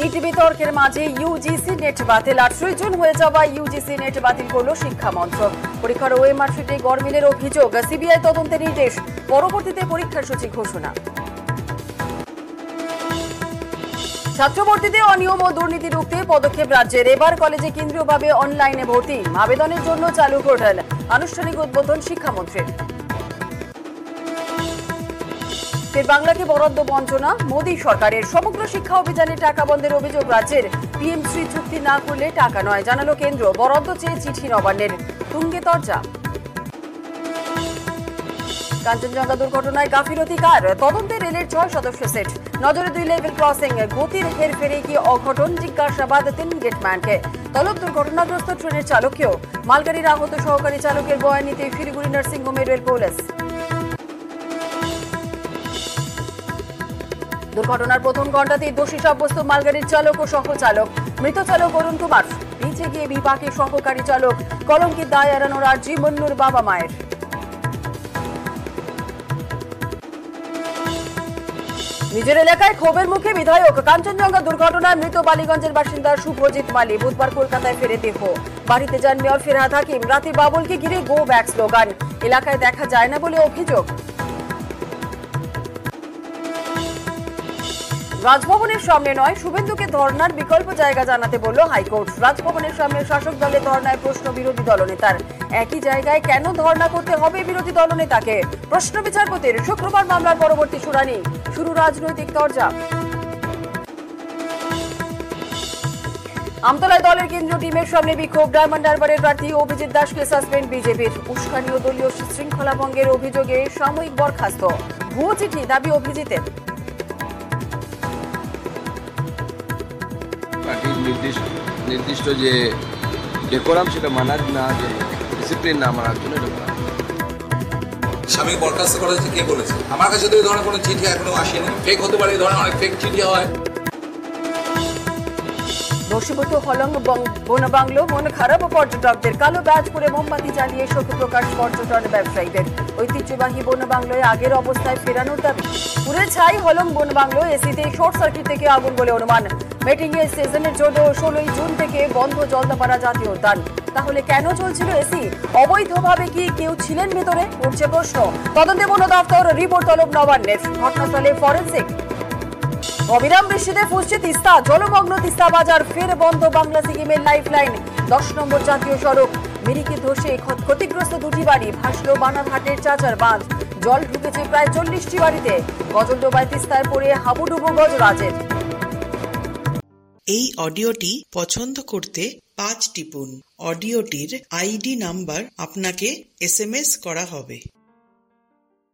ইট বিতর্কের মাঝে UGC net বাতিল। 28 জুন হয়ে যাওয়া ইউজিসি নেট বাতিল করল শিক্ষা মন্ত্রক। পরীক্ষার ওএমআর শিটে গরমিলের অভিযোগ, সিবিআই তদন্তের নির্দেশ। পরবর্তীতে পরীক্ষার সূচি ঘোষণা। ছাত্রভর্তিতে অনিয়ম ও দুর্নীতি রুখতে পদক্ষেপ রাজ্যের। এবার কলেজে কেন্দ্রীয়ভাবে অনলাইনে ভর্তি। আবেদনের জন্য চালু পোর্টাল। আনুষ্ঠানিক উদ্বোধন শিক্ষামন্ত্রীর। ফের বাংলাকে বরাদ্দ বঞ্চনা মোদী সরকারের। সমগ্র শিক্ষা অভিযানে টাকা বন্ধের অভিযোগ রাজ্যের। পিএমসি চুক্তি না করলে টাকা নয়, জানালো কেন্দ্র। বরাদ্দ চেয়ে চিঠি নবান্নের। তুঙ্গে তরজা। কাঞ্চনজঙ্ঘা দুর্ঘটনায় গাফিলতি কার? তদন্তে রেলের 6 সদস্য সেট। নজরে 2 লেভেল ক্রসিং। গতির হেরফেরে কি অঘটন? জিজ্ঞাসাবাদ 3 গেটম্যানকে। তলব দুর্ঘটনাগ্রস্ত ট্রেনের চালককেও। মালগাড়ির আহত সহকারী চালকের বয়ান নিতে শিলিগুড়ি নার্সিংহোমে রেল পুলিশ। দুর্ঘটনার প্রথম ঘণ্টাতেই দোষী সাব্যস্ত মালগাড়ির চালক ও সহচালক। মৃত চালক অরুণ কুমার। নিচে গিয়ে বিপাকে সহকারী চালক। কলঙ্কিত দায় এড়ানোর আর্জি মন্নুর বাবা মায়ের। নিজের এলাকায় ক্ষোভের মুখে বিধায়ক। কাঞ্চনজঙ্ঘা দুর্ঘটনায় মৃত বালিগঞ্জের বাসিন্দা শুভজিৎ মালি বুধবার কলকাতায় ফেরে দেহ। বাড়িতে যান মেয়র ফিরহাদ হাকিম। রাতে বাবুলকে ঘিরে গো ব্যাক স্লোগান। এলাকায় দেখা যায় না বলে অভিযোগ। রাজভবনের সামনে নয়, শুভেন্দুকে ধর্নার বিকল্প জায়গা জানাতে বলল হাইকোর্ট। রাজভবনের সামনে শাসক দলের ধর্নায় প্রশ্ন বিরোধী দলনেতার। একই জায়গায় কেন ধর্না করতে হবে বিরোধী দলনেতাকে? প্রশ্ন বিচারপতির। শুক্রবার মামলার পরবর্তী শুনানি। শুরু রাজনৈতিক তরজা। আমতলায় দলের কেন্দ্রীয় টিমের সামনে বিক্ষোভ। ডায়মন্ড হারবারের প্রার্থী অভিজিৎ দাসকে সাসপেন্ড বিজেপির। উস্কানি ও দলীয় শৃঙ্খলা ভঙ্গের অভিযোগে সাময়িক বরখাস্ত। ভুয়ো চিঠি দাবি অভিজিতের। পার্টির নির্দিষ্ট যে ডেকোরাম সেটা মানার না, যে ডিসিপ্লিন না মানার জন্য স্বামী বরখাস্ত করা হয়েছে। কে বলেছে? আমার কাছে তো এই ধরনের কোনো চিঠি এখনো আসেনি। ফেক হতে পারে, এই ধরনের অনেক ফেক চিঠি হয়। বশীভূত হলং বনবাংলো। মন খারাপ ও পর্যটকদের। কালো ব্যাজ পরে মোমবাতি জ্বালিয়ে শোক প্রকাশ পর্যটন ব্যবসায়ীদের। ঐতিহ্যবাহী বনবাংলোয় আগের অবস্থায় ফেরানোর দাবি। পুরে ছাই হলং বনবাংলো। এসিতে শর্ট সার্কিট থেকে আগুন বলে অনুমান। মিটিং এর সিজনের জন্য 16 জুন থেকে বন্ধ জলদাপাড়া জাতীয় উদ্যান। তাহলে কেন চলছিল এসি? অবৈধভাবে কি কেউ ছিলেন ভেতরে? উঠছে প্রশ্ন। তদন্তে বন দপ্তর। রিপোর্ট তলব নবান্নের। ঘটনাস্থলে ফরেনসিক। অবিরাম বৃষ্টিতে ফুসছে তিস্তা। জলমগ্ন তিস্তা বাজার। ফের বন্ধ বাংলা সিকিমের লাইফ লাইন। 10 নম্বর জাতীয় সড়ক। মিরিকে ধসে ক্ষতিগ্রস্ত 2টি বাড়ি। ভাসল বানারহাটের চাচার বাঁধ। জল ঢুকেছে প্রায় 40টি বাড়িতে। গজলডোবায় তিস্তায় পড়ে হাবুডুবু গজরাজের। এই অডিওটি পছন্দ করতে 5 টিপুন। অডিওটির আইডি নাম্বার আপনাকে SMS করা হবে।